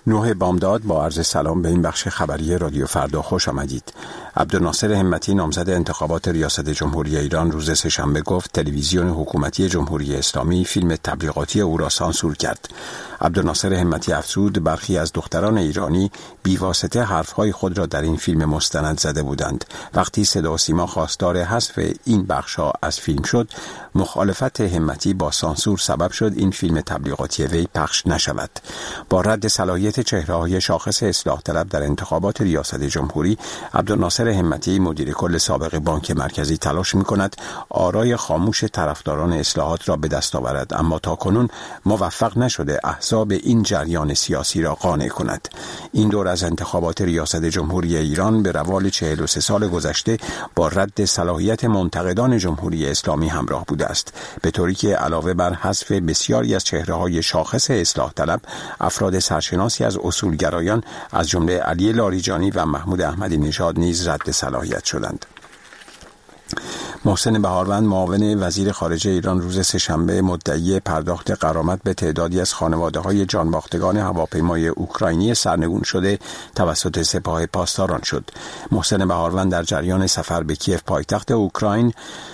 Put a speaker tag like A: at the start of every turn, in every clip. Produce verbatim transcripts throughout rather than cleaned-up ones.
A: نوح بامداد با عرض سلام به این بخش خبری رادیو فردا خوش آمدید. عبدالناصر همتی نامزد انتخابات ریاست جمهوری ایران روز سه‌شنبه گفت تلویزیون حکومتی جمهوری اسلامی فیلم تبلیغاتی او را سانسور کرد. عبدالناصر همتی افزود برخی از دختران ایرانی بیواسطه حرفهای خود را در این فیلم مستند زده بودند. وقتی صدا و سیما خواستار حذف این بخش‌ها از فیلم شد، مخالفت همتی با سانسور سبب شد این فیلم تبلیغاتی وی پخش نشود. با رد صلاحیت چهره‌های شاخص اصلاح طلب در انتخابات ریاست جمهوری، عبدالناصر همتی مدیر کل سابق بانک مرکزی تلاش می‌کند آرای خاموش طرفداران اصلاحات را به دست آورد، اما تاکنون موفق نشده احزاب این جریان سیاسی را قانع کند. این دور از انتخابات ریاست جمهوری ایران به روال چهل و سه سال گذشته با رد صلاحیت منتقدان جمهوری اسلامی همراه بوده است، به طوری که علاوه بر حذف بسیاری از چهره‌های شاخص اصلاح طلب، افراد سرشناسی از اصولگرایان از جمله علی لاریجانی و محمود احمدی نژاد نیز رد صلاحیت شدند. محسن بهاروند معاون وزیر خارجه ایران روز سه‌شنبه مدعی پرداخت غرامت به تعدادی از خانواده‌های جانباختگان هواپیمای اوکراینی سرنگون شده توسط سپاه پاسداران شد. محسن بهاروند در جریان سفر به کیف پایتخت اوکراین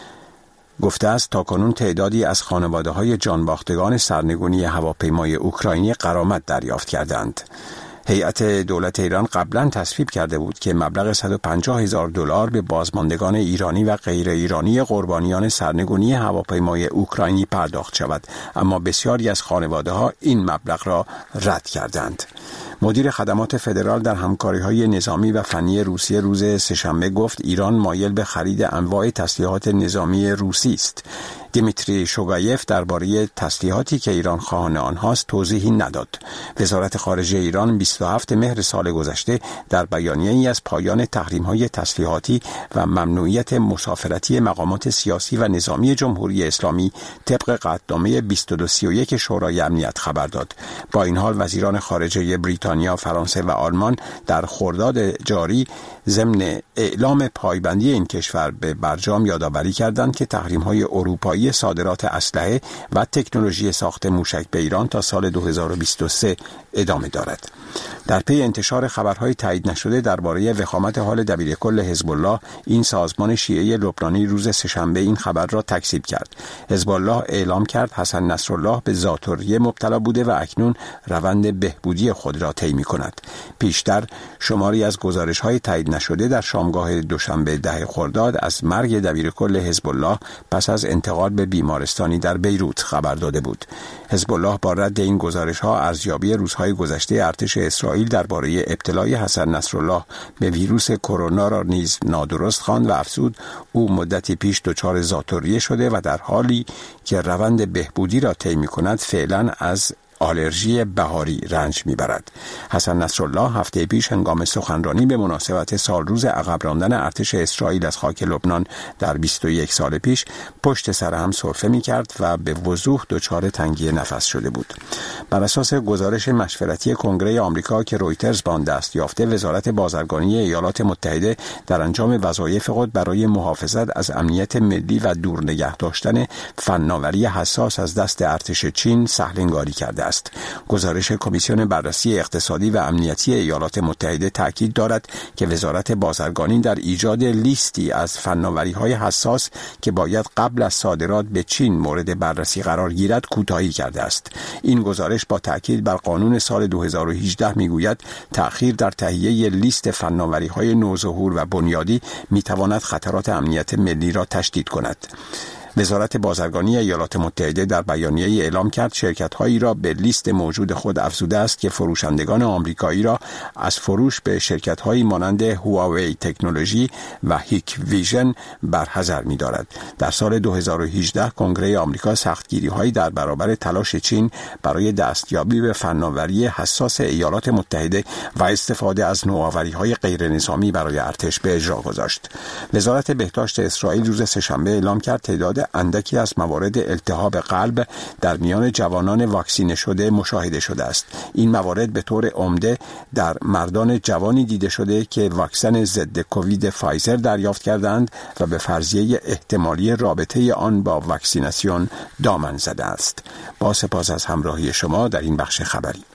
A: گفته است تاکنون تعدادی از خانواده‌های جانباختگان سرنگونی هواپیمای اوکراینی غرامت دریافت کردند. هیئت دولت ایران قبلا تصویب کرده بود که مبلغ صد و پنجاه هزار دلار به بازماندگان ایرانی و غیر ایرانی قربانیان سرنگونی هواپیمای اوکراینی پرداخت شود، اما بسیاری از خانواده‌ها این مبلغ را رد کردند. مدیر خدمات فدرال در همکاری‌های نظامی و فنی روسیه روز سه‌شنبه گفت ایران مایل به خرید انواع تسلیحات نظامی روسی است. دیمیتری شوگایف درباره تسلیحاتی که ایران خواهان آنهاست توضیحی نداد. وزارت خارجه ایران بیست و هفتم مهر سال گذشته در بیانیه‌ای از پایان تحریم‌های تسلیحاتی و ممنوعیت مسافرتی مقامات سیاسی و نظامی جمهوری اسلامی طبق قطعنامه بیست و دو سی و یک شورای امنیت خبر داد. با این حال وزیران خارجه بریتانیا، فرانسه و آلمان در خرداد جاری ضمن اعلام پایبندی این کشور به برجام یادآوری کردند که تحریم‌های اروپایی صادرات اسلحه و تکنولوژی ساخت موشک به ایران تا سال دو هزار و بیست و سه ادامه دارد. در پی انتشار خبرهای تایید نشده درباره وخامت حال دبیرکل حزب الله، این سازمان شیعه لبنانی روز سه‌شنبه این خبر را تکذیب کرد. حزب الله اعلام کرد حسن نصرالله به ذات‌الریه مبتلا بوده و اکنون روند بهبودی خود را طی می‌کند. پیشتر شماری از گزارش‌های تایید نشده در شامگاه دوشنبه ده خرداد از مرگ دبیرکل حزب الله پس از انتقال به بیمارستانی در بیروت خبر داده بود. حزب الله با رد این گزارش‌ها ارزیابی روزهای گذشته ارتش اسرائیل درباره ابتلای حسن نصرالله به ویروس کرونا را نیز نادرست خواند و افزود او مدتی پیش دچار ذات‌الریه شده و در حالی که روند بهبودی را طی می‌کند فعلا از آلرژی بهاری رنج میبرد. حسن نصرالله هفته پیش هنگام سخنرانی به مناسبت سالروز عقب راندن ارتش اسرائیل از خاک لبنان در بیست و یک سال پیش پشت سر هم سرفه میکرد و به وضوح دچار تنگی نفس شده بود. بر اساس گزارش مشورتی کنگره آمریکا که رویترز با آن دست یافته، وزارت بازرگانی ایالات متحده در انجام وظایف خود برای محافظت از امنیت ملی و دور نگه داشتن فناوری حساس از دست ارتش چین سهل‌انگاری کرده است. گزارش کمیسیون بررسی اقتصادی و امنیتی ایالات متحده تاکید دارد که وزارت بازرگانی در ایجاد لیستی از فناوری‌های حساس که باید قبل از صادرات به چین مورد بررسی قرار گیرد کوتاهی کرده است. این گزارش با تاکید بر قانون سال دو هزار و هجده میگوید تأخیر در تهیه لیست فناوری‌های نوظهور و بنیادی میتواند خطرات امنیت ملی را تشدید کند. وزارت بازرگانی ایالات متحده در بیانیه‌ای اعلام کرد شرکت‌هایی را به لیست موجود خود افزوده است که فروشندگان آمریکایی را از فروش به شرکت‌هایی مانند هواوی تکنولوژی و هیک ویژن برحذر می‌دارد. در سال دو هزار و هجده کنگره آمریکا سختگیری‌هایی در برابر تلاش چین برای دستیابی به فناوری حساس ایالات متحده و استفاده از نوآوری‌های غیرنظامی برای ارتش به اجرا گذاشت. وزارت بهداشت اسرائیل روز سه‌شنبه اعلام کرد تعداد اندکی از موارد التهاب قلب در میان جوانان واکسینه شده مشاهده شده است. این موارد به طور عمده در مردان جوانی دیده شده که واکسن ضد کووید فایزر دریافت کردند و به فرضیه احتمالی رابطه آن با واکسیناسیون دامن زده است. با سپاس از همراهی شما در این بخش خبری.